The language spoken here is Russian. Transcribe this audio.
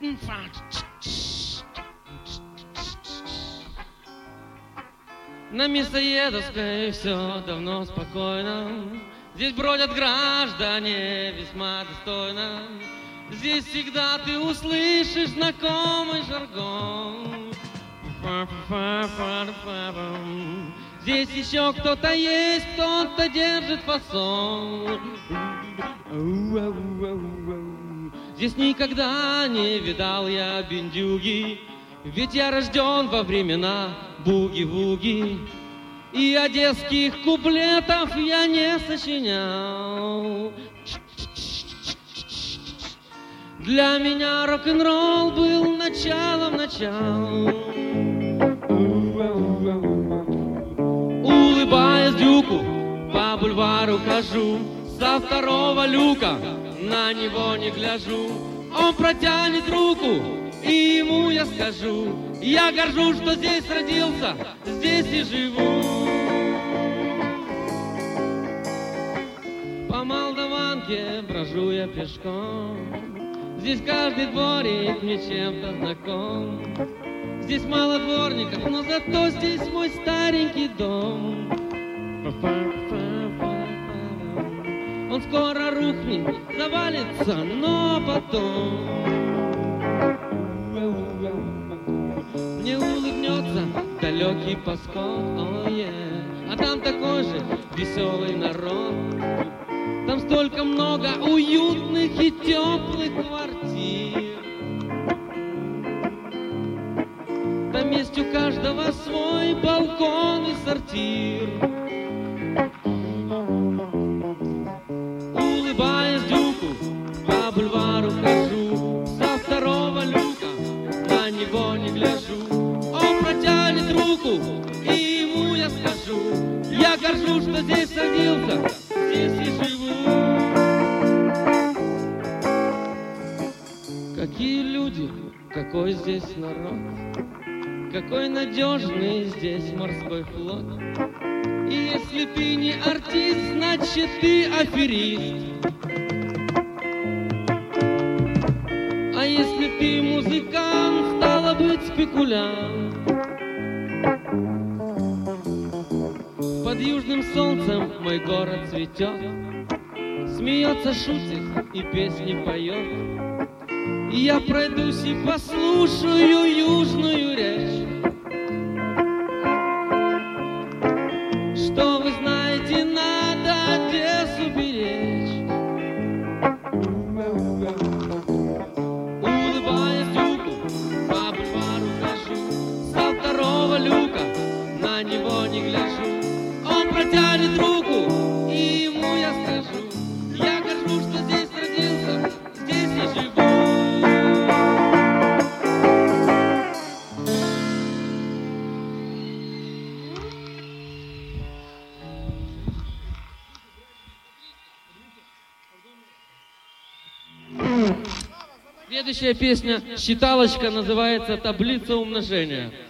На Мясоедовской все давно спокойно. Здесь бродят граждане весьма достойно. Здесь всегда ты услышишь знакомый жаргон. Здесь еще кто-то есть, кто-то держит фасон. Здесь никогда не видал я бендюги, ведь я рожден во времена буги-вуги. И одесских куплетов я не сочинял. Для меня рок-н-ролл был началом начал. Улыбаясь дюку, по бульвару хожу, со второго люка на него не гляжу. Он протянет руку, и ему я скажу: я горжусь, что здесь родился, здесь и живу. По Молдаванке брожу я пешком. Здесь каждый дворик мне чем-то знаком. Здесь мало дворников, но зато здесь мой старенький дом. Он скоро рухнет, завалится, но потом мне улыбнется далекий Паскот, а там такой же веселый народ. Там столько много уютных и теплых квартир. Там есть у каждого свой балкон и сортир. Улыбаясь дюку, по бульвару хожу, со второго люка на него не гляжу. Он протянет руку, и ему я скажу: я горжусь, что здесь родился, здесь и живу. Какие люди, какой здесь народ, какой надежный здесь морской флот. И если ты не артист, значит ты аферист. А если ты музыкант, стало быть спекулянт. Под южным солнцем мой город цветет, смеется, шутит и песни поет. И я пройдусь и послушаю южную речь. Что вы знаете, надо Одессу беречь. Улыбаясь дюку, по бульвару хожу, со второго люка на него не гляжу. Он протянет руку, и ему я скажу: я горжусь, что здесь родился, здесь и живу. Следующая песня, считалочка, называется «Таблица умножения».